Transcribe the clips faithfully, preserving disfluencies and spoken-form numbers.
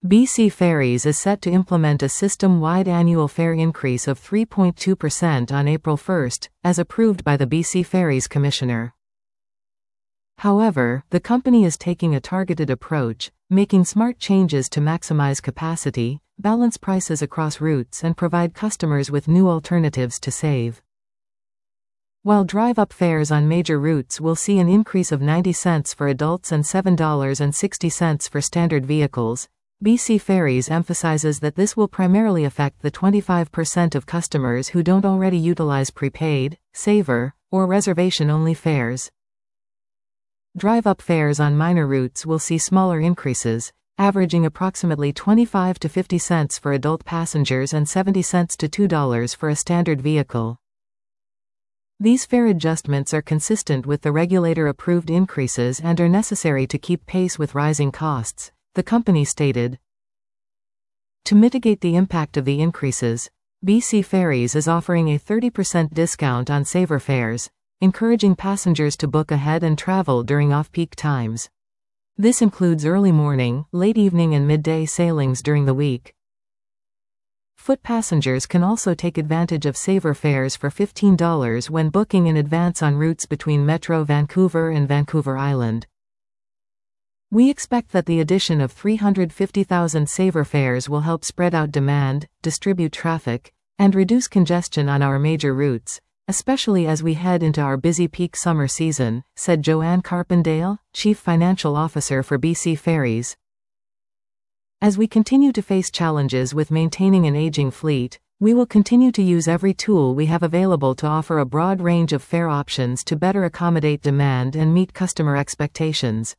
B C Ferries is set to implement a system-wide annual fare increase of three point two percent on April first, as approved by the B C Ferries Commissioner. However, the company is taking a targeted approach, making smart changes to maximize capacity, balance prices across routes, and provide customers with new alternatives to save. While drive-up fares on major routes will see an increase of ninety cents for adults and seven dollars and sixty cents for standard vehicles, B C Ferries emphasizes that this will primarily affect the twenty-five percent of customers who don't already utilize prepaid, saver, or reservation-only fares. Drive-up fares on minor routes will see smaller increases, averaging approximately twenty-five to fifty cents for adult passengers and seventy cents to two dollars for a standard vehicle. These fare adjustments are consistent with the regulator-approved increases and are necessary to keep pace with rising costs, the company stated. To mitigate the impact of the increases, B C Ferries is offering a thirty percent discount on saver fares, encouraging passengers to book ahead and travel during off-peak times. This includes early morning, late evening and midday sailings during the week. Foot passengers can also take advantage of saver fares for fifteen dollars when booking in advance on routes between Metro Vancouver and Vancouver Island. We expect that the addition of three hundred fifty thousand saver fares will help spread out demand, distribute traffic, and reduce congestion on our major routes, especially as we head into our busy peak summer season, said Joanne Carpendale, Chief Financial Officer for B C Ferries. As we continue to face challenges with maintaining an aging fleet, we will continue to use every tool we have available to offer a broad range of fare options to better accommodate demand and meet customer expectations.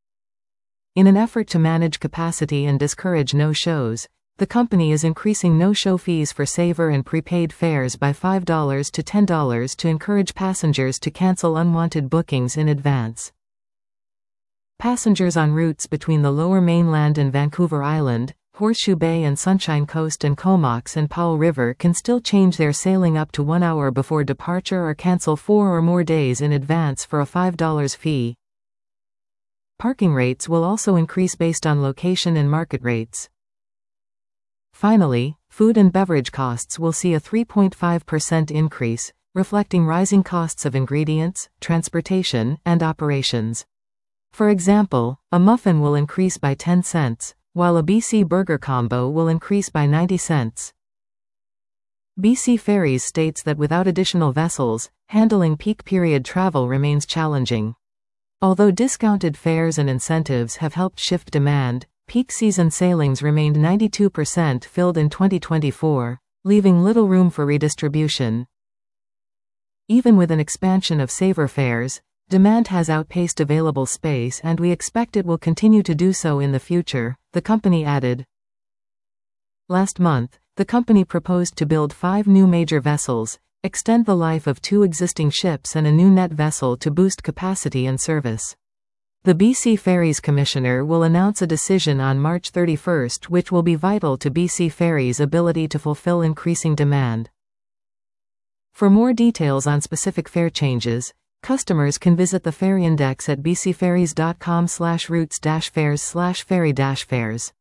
In an effort to manage capacity and discourage no-shows, the company is increasing no-show fees for saver and prepaid fares by five dollars to ten dollars to encourage passengers to cancel unwanted bookings in advance. Passengers on routes between the Lower Mainland and Vancouver Island, Horseshoe Bay and Sunshine Coast and Comox and Powell River can still change their sailing up to one hour before departure or cancel four or more days in advance for a five dollars fee. Parking rates will also increase based on location and market rates. Finally, food and beverage costs will see a three point five percent increase, reflecting rising costs of ingredients, transportation, and operations. For example, a muffin will increase by ten cents, while a B C Burger combo will increase by ninety cents. B C Ferries states that without additional vessels, handling peak period travel remains challenging. Although discounted fares and incentives have helped shift demand, peak season sailings remained ninety-two percent filled in twenty twenty-four, leaving little room for redistribution. Even with an expansion of saver fares, demand has outpaced available space and we expect it will continue to do so in the future, the company added. Last month, the company proposed to build five new major vessels, extend the life of two existing ships and a new net vessel to boost capacity and service. The B C Ferries Commissioner will announce a decision on March thirty-first which will be vital to B C Ferries' ability to fulfill increasing demand. For more details on specific fare changes, customers can visit the fare index at b c ferries dot com slash routes dash fares slash ferry dash fares.